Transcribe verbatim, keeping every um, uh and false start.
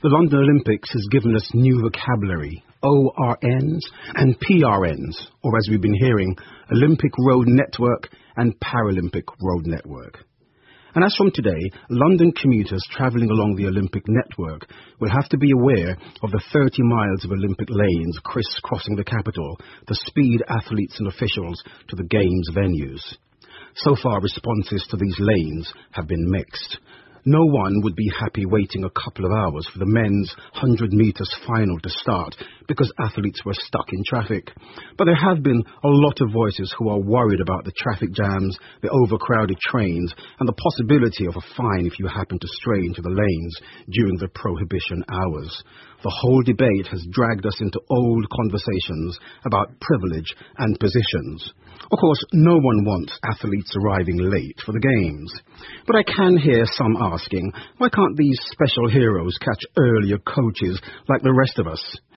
The London Olympics has given us new vocabulary, O R Ns and P R Ns, or as we've been hearing, Olympic Road Network and Paralympic Road Network. And as from today, London commuters travelling along the Olympic network will have to be aware of the thirty miles of Olympic lanes criss-crossing the capital to speed athletes and officials to the Games venues. So far, responses to these lanes have been mixed. No one would be happy waiting a couple of hours for the men's one hundred metres final to start because athletes were stuck in traffic. But there have been a lot of voices who are worried about the traffic jams, the overcrowded trains, and the possibility of a fine if you happen to stray into the lanes during the prohibition hours. The whole debate has dragged us into old conversations about privilege and positions. Of course, no one wants athletes arriving late for the Games. But I can hear some asking, why can't these special heroes catch earlier coaches like the rest of us?